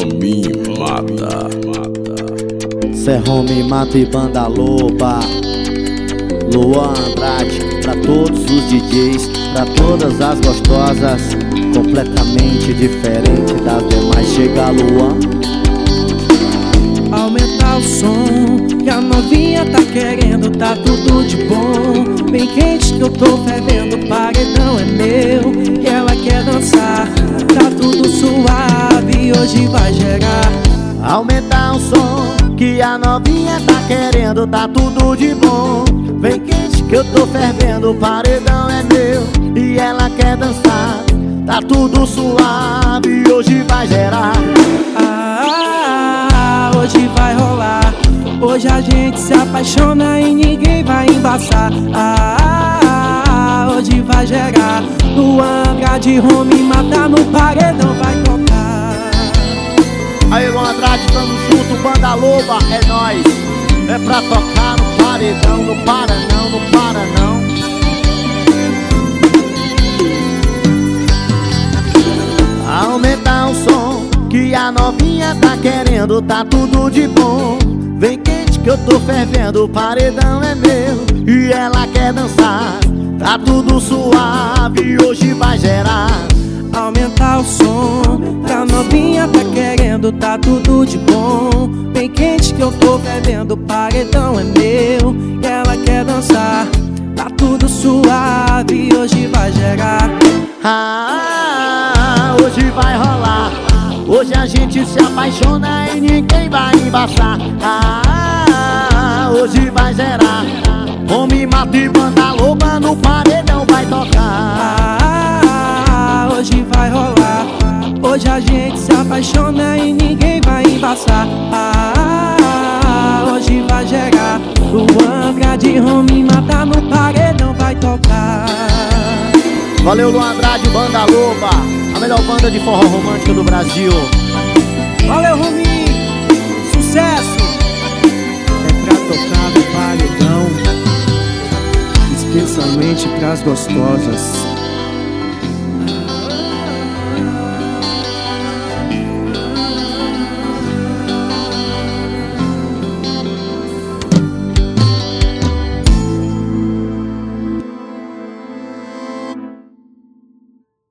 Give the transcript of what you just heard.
Romi Mata. Cê Romi Mata e Banda Loba. Luan Andrade, pra todos os DJs, pra todas as gostosas, completamente diferente das demais. Chega Luan. Aumentar o som, que a novinha tá querendo, tá tudo de bom. Bem quente que eu tô fervendo, o paredão é meu e ela quer dançar. Tá tudo suave, hoje vai gerar. Aumentar o som, que a novinha tá querendo, tá tudo de bom. Vem quente que eu tô fervendo, o paredão é meu e ela quer dançar. Tá tudo suave, hoje vai gerar. Hoje vai rolar. Hoje a gente se apaixona e ninguém vai embaçar. Hoje vai gerar. Luan Andrade, Romi Mata no paredão vai tocar. Aí Luan Andrade, tamo junto, Banda Loba, é nóis. É pra tocar no paredão, não para não, não para não. Aumentar o som, que a novinha tá querendo, tá tudo de bom. Vem quente que eu tô fervendo, o paredão é meu e ela quer dançar. Tá tudo suave, hoje vai gerar. Aumentar o som, que a novinha tá querendo, tá tudo de bom. Bem quente que eu tô fervendo, o paredão é meu e ela quer dançar. Tá tudo suave, hoje vai gerar. Hoje vai rolar. Hoje a gente se apaixona e ninguém vai embaçar. Hoje vai gerar. Romi Mata e Banda Loba no paredão vai tocar. Hoje vai rolar. Hoje a gente se apaixona e ninguém vai embaçar. Hoje vai gerar. Luan Andrade, Romi Mata no paredão vai tocar. Valeu Luan Andrade, Banda Loba, a melhor banda de forró romântica do Brasil. Valeu Romi, sucesso. É pra tocar no paredão, especialmente pras gostosas.